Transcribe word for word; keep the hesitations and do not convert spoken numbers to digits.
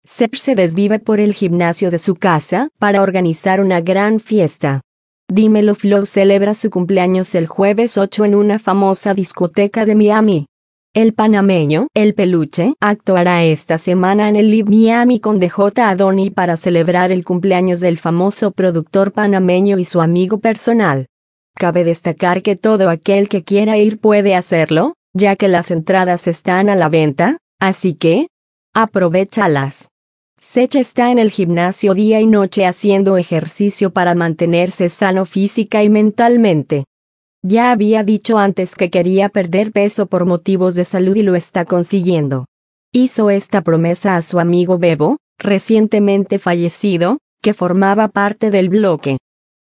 Sech se desvive por el gimnasio de su casa para organizar una gran fiesta. Dímelo Flow celebra su cumpleaños el jueves ocho en una famosa discoteca de Miami. El panameño, El Peluche, actuará esta semana en el Live Miami con D J Adoni para celebrar el cumpleaños del famoso productor panameño y su amigo personal. Cabe destacar que todo aquel que quiera ir puede hacerlo, ya que las entradas están a la venta, así que aprovéchalas. Sech está en el gimnasio día y noche haciendo ejercicio para mantenerse sano física y mentalmente. Ya había dicho antes que quería perder peso por motivos de salud y lo está consiguiendo. Hizo esta promesa a su amigo Bebo, recientemente fallecido, que formaba parte del bloque.